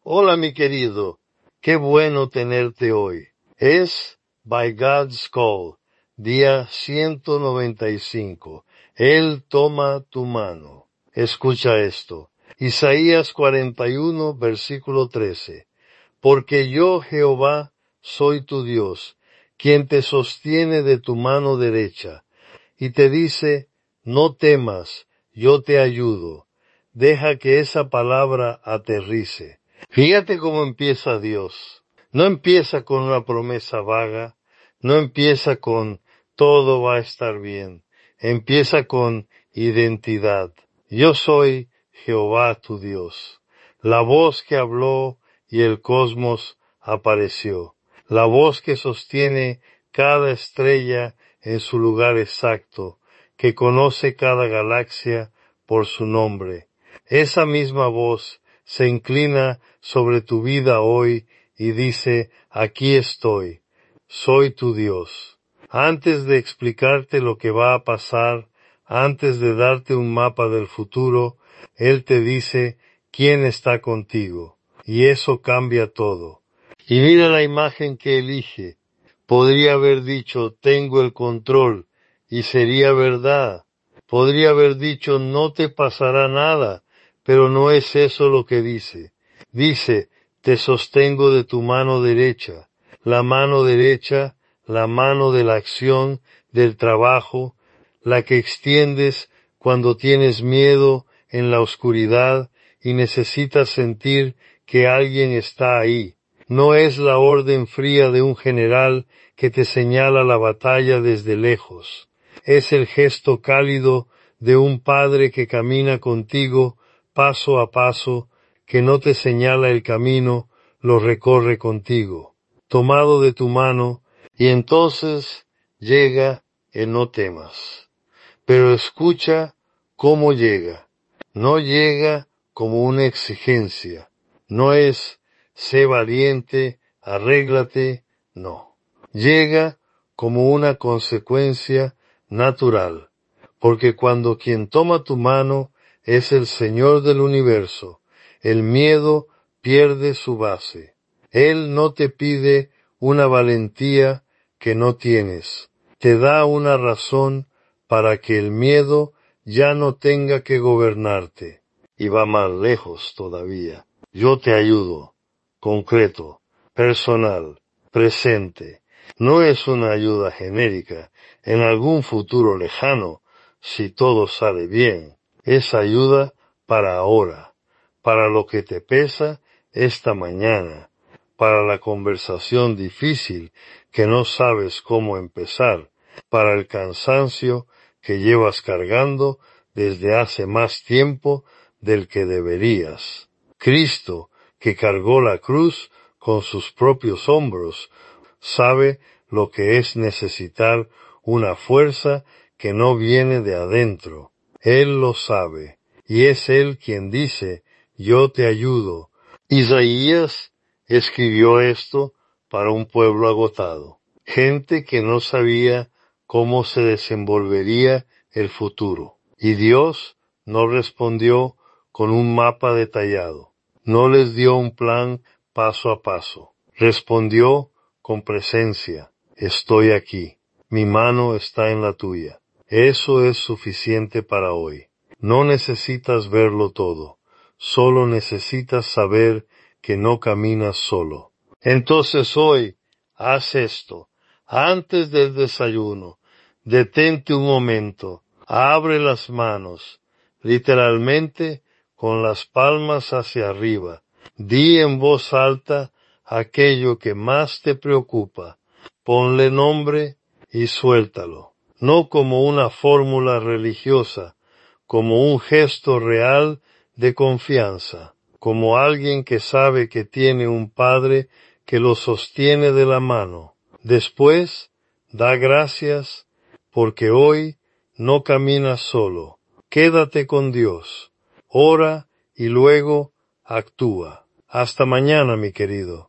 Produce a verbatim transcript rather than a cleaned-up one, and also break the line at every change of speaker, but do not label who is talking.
Hola mi querido, qué bueno tenerte hoy. Es By God's Call, día ciento noventa y cinco. Él toma tu mano. Escucha esto. Isaías cuarenta y uno, versículo trece. Porque yo, Jehová, soy tu Dios, quien te sostiene de tu mano derecha, y te dice, no temas, yo te ayudo. Deja que esa palabra aterrice. Fíjate cómo empieza Dios. No empieza con una promesa vaga, no empieza con todo va a estar bien. Empieza con identidad. Yo soy Jehová tu Dios. La voz que habló y el cosmos apareció. La voz que sostiene cada estrella en su lugar exacto, que conoce cada galaxia por su nombre. Esa misma voz se inclina sobre tu vida hoy y dice, aquí estoy, soy tu Dios. Antes de explicarte lo que va a pasar, antes de darte un mapa del futuro, Él te dice quién está contigo, y eso cambia todo. Y mira la imagen que elige. Podría haber dicho, tengo el control, y sería verdad. Podría haber dicho, no te pasará nada, pero no es eso lo que dice. Dice, te sostengo de tu mano derecha. La mano derecha, la mano de la acción, del trabajo, la que extiendes cuando tienes miedo en la oscuridad y necesitas sentir que alguien está ahí. No es la orden fría de un general que te señala la batalla desde lejos. Es el gesto cálido de un padre que camina contigo paso a paso, que no te señala el camino, lo recorre contigo, tomado de tu mano, y entonces llega el no temas. Pero escucha cómo llega. No llega como una exigencia. No es sé valiente, arréglate, no. Llega como una consecuencia natural, porque cuando quien toma tu mano es el Señor del universo, el miedo pierde su base. Él no te pide una valentía que no tienes, te da una razón para que el miedo ya no tenga que gobernarte. Y va más lejos todavía. Yo te ayudo. Concreto, personal, presente. No es una ayuda genérica, en algún futuro lejano, si todo sale bien. Es ayuda para ahora, para lo que te pesa esta mañana, para la conversación difícil que no sabes cómo empezar, para el cansancio que llevas cargando desde hace más tiempo del que deberías. Cristo, que cargó la cruz con sus propios hombros, sabe lo que es necesitar una fuerza que no viene de adentro. Él lo sabe, y es Él quien dice, yo te ayudo. Isaías escribió esto para un pueblo agotado, gente que no sabía cómo se desenvolvería el futuro. Y Dios no respondió con un mapa detallado, no les dio un plan paso a paso. Respondió con presencia, estoy aquí, mi mano está en la tuya. Eso es suficiente para hoy. No necesitas verlo todo, solo necesitas saber que no caminas solo. Entonces hoy, haz esto. Antes del desayuno, detente un momento, abre las manos, literalmente con las palmas hacia arriba. Di en voz alta aquello que más te preocupa. Ponle nombre y suéltalo. No como una fórmula religiosa, como un gesto real de confianza, como alguien que sabe que tiene un Padre que lo sostiene de la mano. Después, da gracias, porque hoy no caminas solo. Quédate con Dios. Ora y luego actúa. Hasta mañana, mi querido.